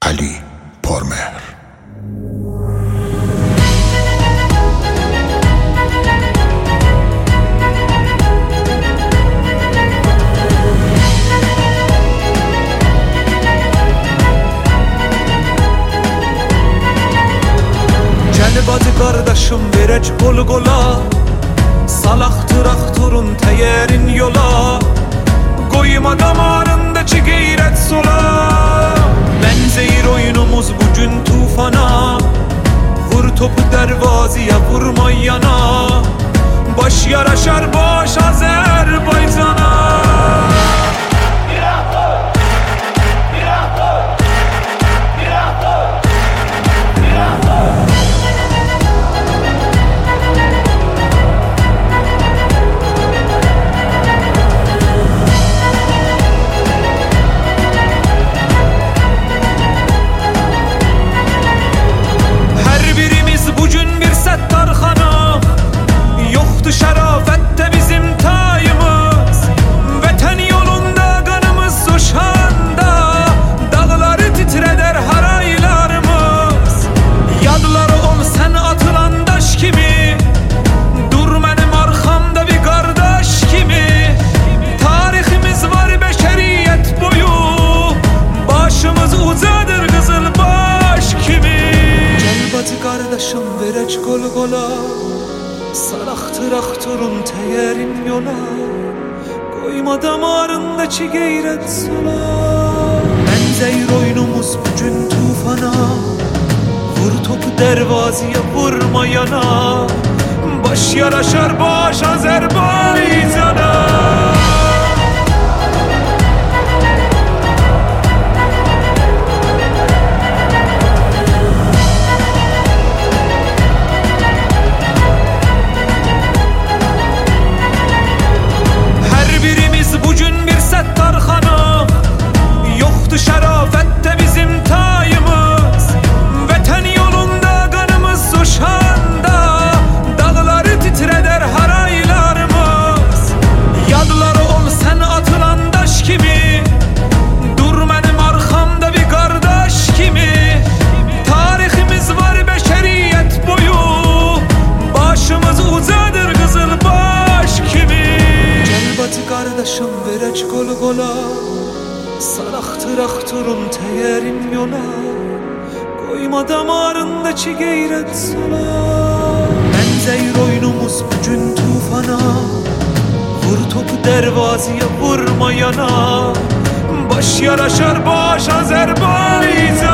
علی پرمهر. Hadi kardeşim verec gol gola, salak traktörün teyerin yola, koyma damarındaki gayret sola. Benzeyir oyunumuz bugün tufana, vur topu dervazıya vurma yana, baş yaraşar baş Azerbaycan'a. Şerafette bizim tayımız, vatan yolunda kanımız suçanda, dağları titreder haraylarımız. Yadları ol sen atılan taş kimi, dur benim arkamda bir kardeş kimi. Tarihimiz var beşeriyet boyu, başımız uzadır kızıl baş kimi. Gel batı kardeşim verec gol gola, salak traktörün teyerin yola, koyma damarındaki gayret sola. Benzeyir oyunumuz bugün tufana, vur topu dervazıya vurma yana, baş yaraşar baş Azerbaycan'a. Şerafette bizim tayımız, vatan yolunda kanımız suçanda, dağları titreder haraylarımız. Yadları ol sen atılan taş kimi, dur benim arkamda bir kardeş kimi. Tarihimiz var beşeriyet boyu, başımız uzadır kızıl baş kimi. Gel batı kardeşim verec gol gola, salak traktörün teyerin yola, koyma damarındaki gayret sola. Benzeyir oyunumuz bugün tufana, vur topu dervazıya vurma yana, baş yaraşar baş Azerbaycan.